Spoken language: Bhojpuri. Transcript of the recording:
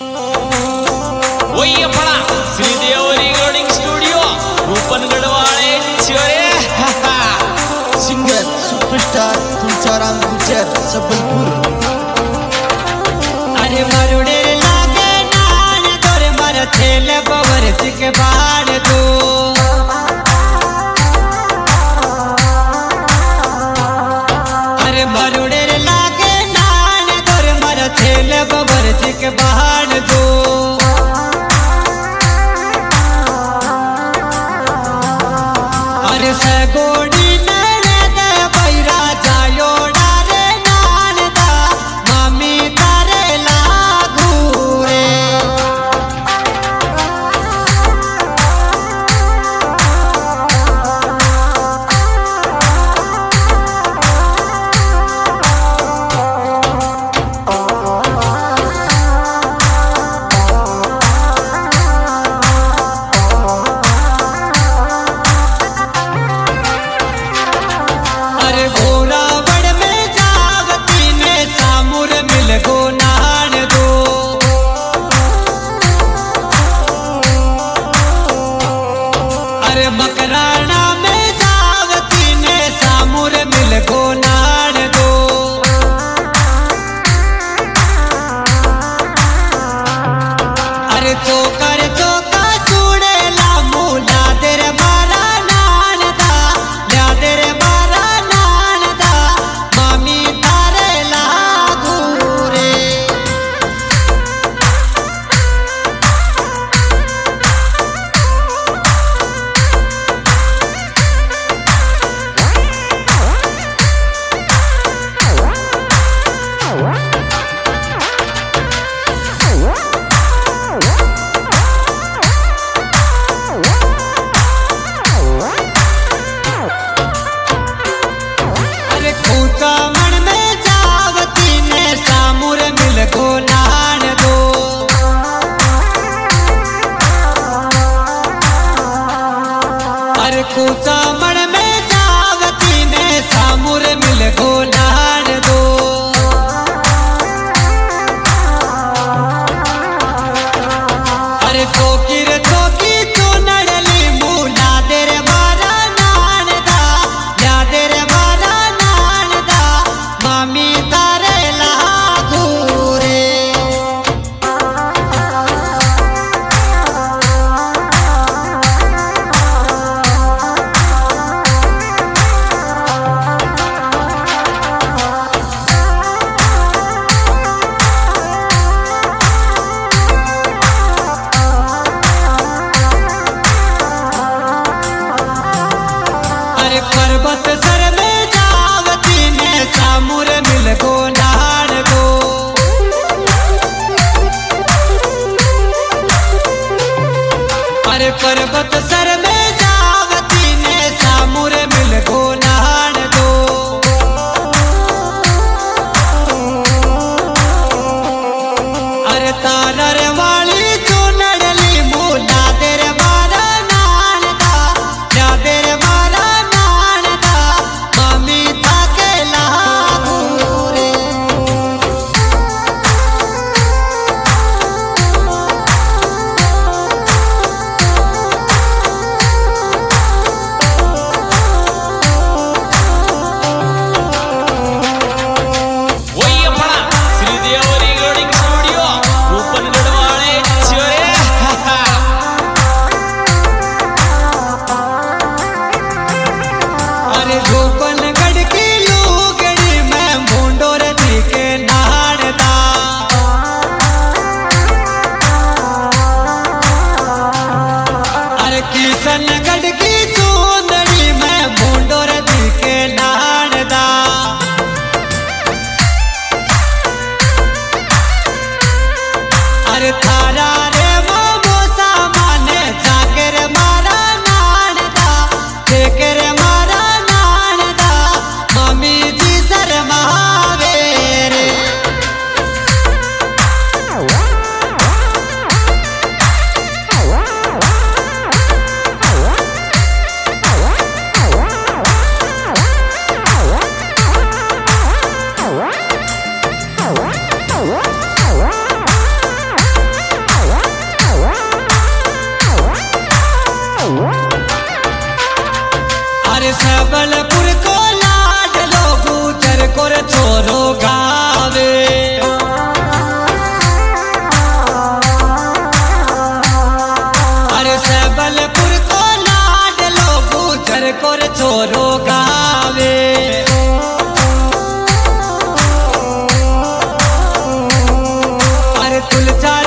वही अपना श्रीदेव रिकॉर्डिंग स्टूडियो रूपनगढ़वाड़े चोरे सिंगर सुपरस्टार तुलसाराम गुजर सबलपुर। अरे मरुड़े लागे नान तोरे मर थेल बवर सिक बाण दो। अरे मरुड़े लागे नान तोरे मर थेल बवर सिक बाण दो। अरे सगोड़ी नरे दे बैरा जायो डारे नान दा मामी तारे लागू रे। अरे घोरावड़ में जावती ने सामुर मिल गो नान दो। अरे मकराना में जावती ने सामुर मिल गो नान दो। अरे चोकर चोका चूड़े लामू ला देर बारा नान दा ला देर बारा नान दा मामी तारे लागू रे। अरे खूंचा मन में जावती ने सामुर मिल गो नान दो। अरे खूंचा मन में जावती ने सामुर मिल गो नान दो। अरे चौकी रे चौकी चुनड़ली मूला देर बारा नान दा ला देर बारा नान दा मामी तारे लागू रे। अरे पर्वत सर में जावती ने सामुर मिल गो नान दो। अरे पर्वत सर में जावती ने सामुर मिल गो नान दो। अरे तारर वाली चुनड़ली मूला देर बारा नान दा ला देर बारा नान दा मामी ताके लागू रे। वही अपना श्रीदेव रिकॉर्डिंग स्टूडियो रूपनगढ़वाड़े चोरे अरे रूपनगढ़ की लूगड़ी में भूंडोर दिखे नान दा। अरे किशनगढ़ की चूंदड़ी में भूंडोर दिखे नान दा। अरे थारा रे मोमो सामाने जाकर मारा नान दा देकर मारा नान दा मम्मी जी शर्मावे रे। तुळचा